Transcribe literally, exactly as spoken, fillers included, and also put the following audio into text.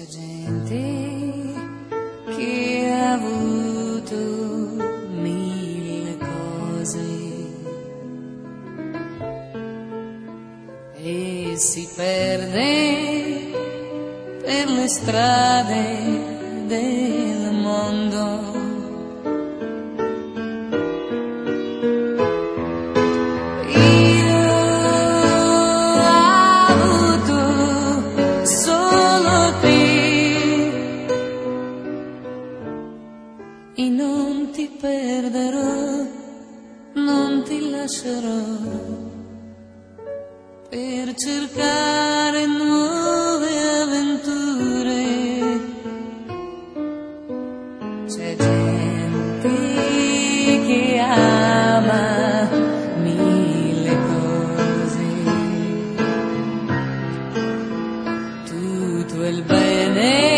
C'è gente che ha avuto mille cose e si perde per le strade del mondo. E non ti perderò, non ti lascerò per cercare nuove avventure. C'è gente che ama mille cose, tutto il bene